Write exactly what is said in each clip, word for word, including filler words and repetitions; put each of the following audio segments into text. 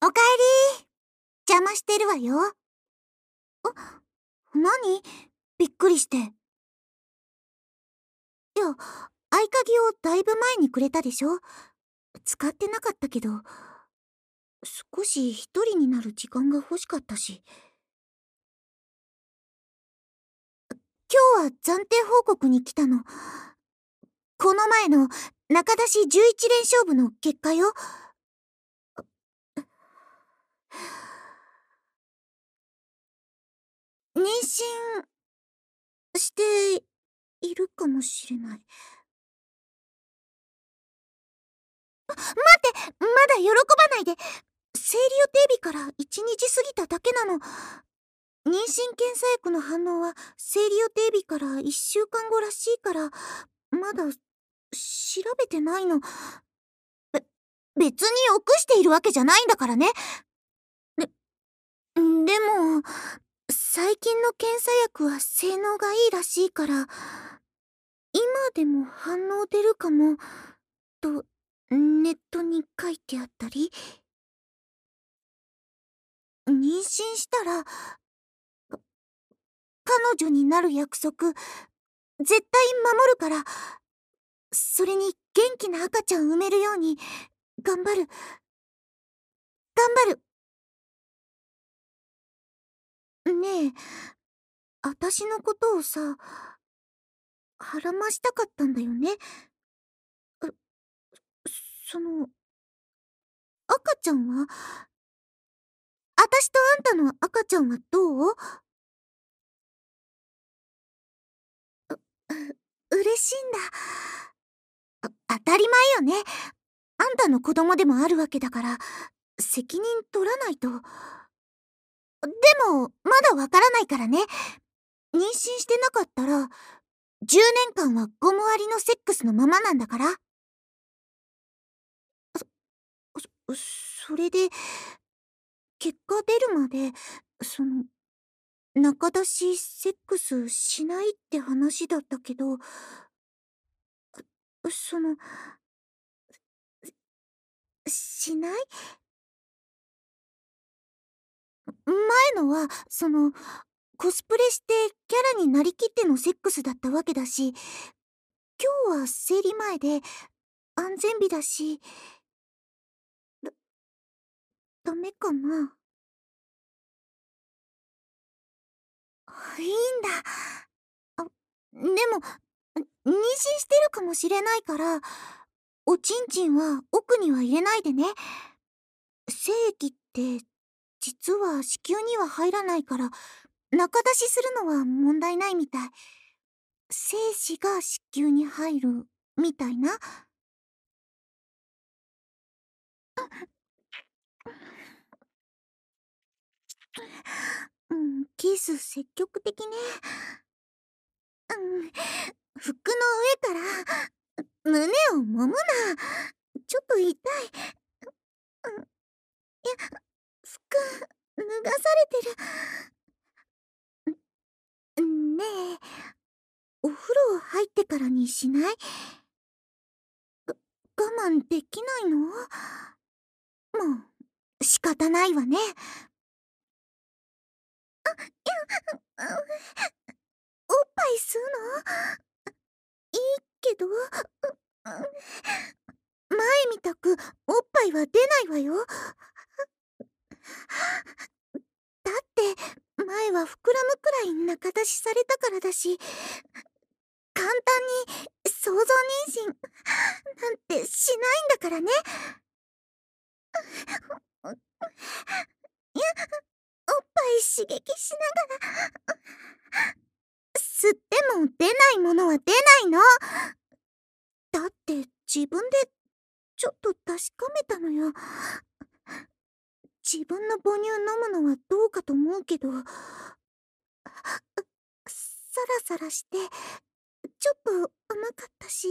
おかえり。邪魔してるわよ。あ、何？びっくりして。いや、合鍵をだいぶ前にくれたでしょ？使ってなかったけど、少し一人になる時間が欲しかったし。今日は暫定報告に来たの。この前の中出しじゅういち連勝負の結果よ。妊娠しているかもしれない。待って、まだ喜ばないで。生理予定日からいちにち過ぎただけなの。妊娠検査薬の反応は生理予定日からいっしゅうかんごらしいから、まだ調べてないの。べ、別に臆しているわけじゃないんだからね。で、でも、最近の検査薬は性能がいいらしいから、今でも反応出るかも、と、ネットに書いてあったり。妊娠したら、彼女になる約束、絶対守るから、それに元気な赤ちゃん産めるように、頑張る。頑張る。ねえ、あたしのことをさ、はらましたかったんだよね。その、赤ちゃんは？あたしとあんたの赤ちゃんはどう？う、嬉しいんだ。あ、当たり前よね。あんたの子供でもあるわけだから、責任取らないと。でも、まだわからないからね。妊娠してなかったら、じゅうねんかんはゴムありのセックスのままなんだから。そ、それで、結果出るまで、その、中出しセックスしないって話だったけど、その、しない？前のは、その、コスプレしてキャラになりきってのセックスだったわけだし、今日は生理前で安全日だし、だ、ダメかな？いいんだ。あ、でも、妊娠してるかもしれないから、おちんちんは奥には入れないでね。精液って実は子宮には入らないから、中出しするのは問題ないみたい。精子が子宮に入るみたいな。うん、キス積極的ね。うん、服の上から胸を揉むな。ちょっと痛い。うん、いや、服脱がされてる。ねえ、お風呂入ってからにしない？我慢できないの？もう仕方ないわね。いや、おっぱい吸うの？いいけど、前みたくおっぱいは出ないわよ。だって前は膨らむくらい中出しされたからだし、簡単に想像妊娠なんてしないんだからね。いや、おっぱい刺激しながら。吸っても出ないものは出ないの。だって自分でちょっと確かめたのよ。自分の母乳飲むのはどうかと思うけど、サラサラしてちょっと甘かったし。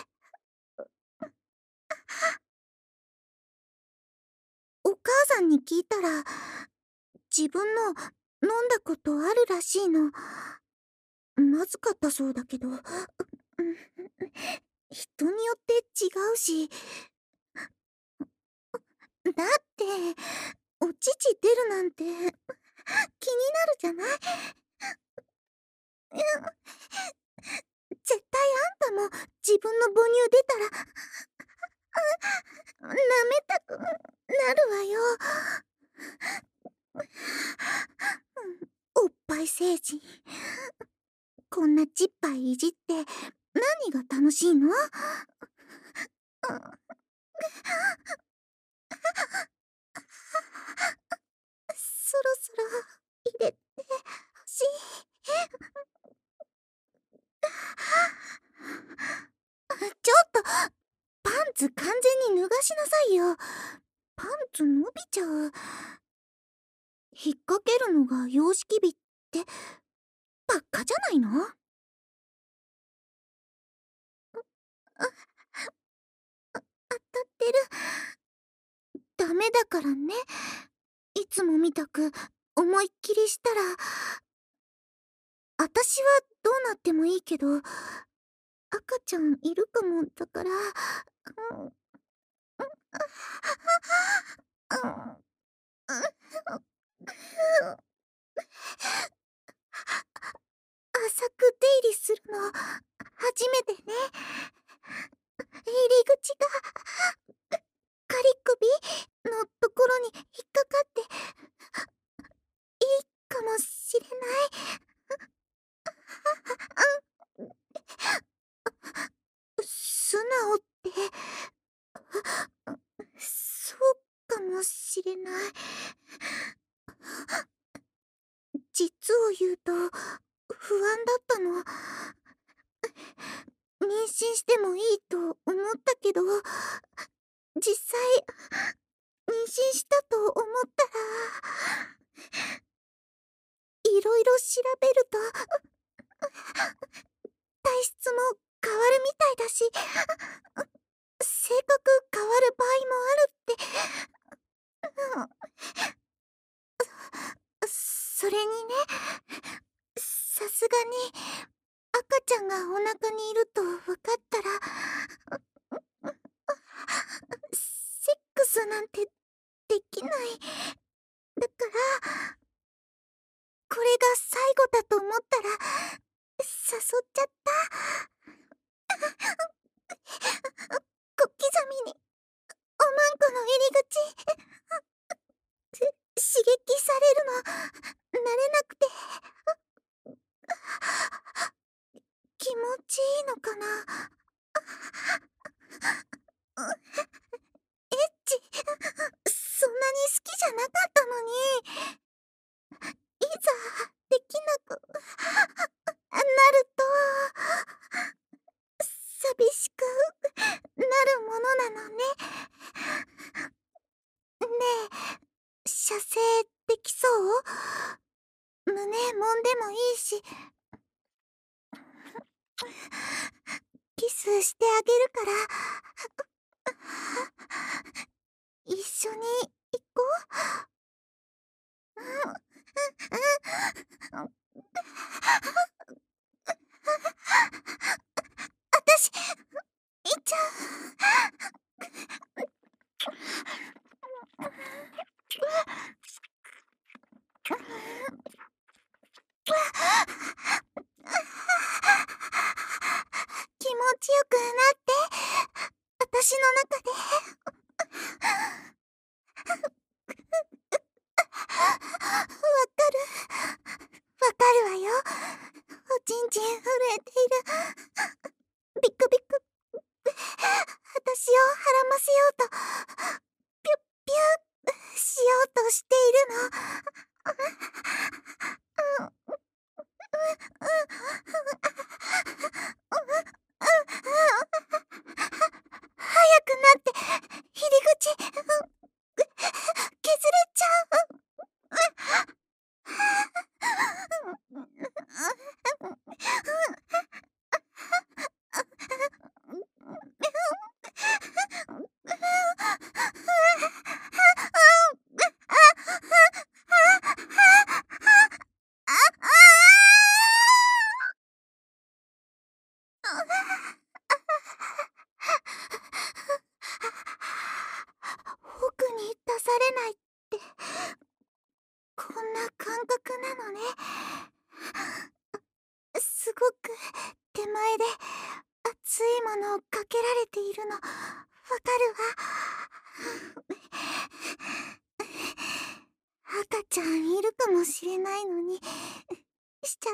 お母さんに聞いたら、自分の飲んだことあるらしいの。まずかったそうだけど、人によって違うし。だって子出るなんて気になるじゃない。絶対あんたも自分の母乳出たら舐めたくなるわよ。おっぱい星人、こんなちっぱいいじって何が楽しいの？そろそろ入れてほしい。ちょっとパンツ完全に脱がしなさいよ。パンツ伸びちゃう。引っ掛けるのが様式美ってバカじゃないの？当たってる。ダメだからね。いつもみたく思いっきりしたら、私はどうなってもいいけど、赤ちゃんいるかもだから、うん、うん、浅く出入りするの初めてね。入り口がカリ首のところに引っかかっていいかもしれない。素直ってそうかもしれない。実を言うと不安だったの。妊娠してもいいと思ったけど、実際妊娠したと思ったら、いろいろ調べると体質も変わるみたいだし、性格変わる場合もあるって。それにね、さすがに赤ちゃんがお腹にいると分かったら、セックスなんてできない。だから、これが最後だと思ったら誘っちゃった。小刻みにおまんこの入り口刺激されるの慣れなくて、気持ちいいのかな。エッチそんなに好きじゃなかったのに、いざできなくなると寂しくなるものなのね。ねえ、射精できそう？胸揉んでもいいし、キスしてあげるから、一緒に行こう。うん、うん、私、行っちゃう。気持ちよくなって、私の中で。わかる。わかるわよ。おちんちん震えている。ビクビク。私をはらませようと、ピュッピュッしようとしているの。早くなって入り口削れちゃう。あけられているの、わかるわ。赤ちゃんいるかもしれないのに、しちゃった。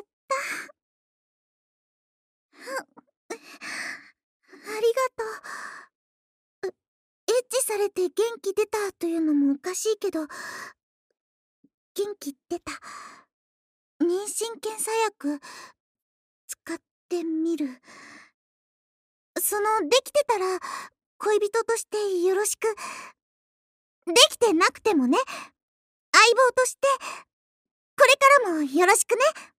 ありがとう。エッチされて元気出たというのもおかしいけど、元気出た。妊娠検査薬、使ってみる。その、できてたら、恋人としてよろしく。できてなくてもね、相棒として、これからもよろしくね。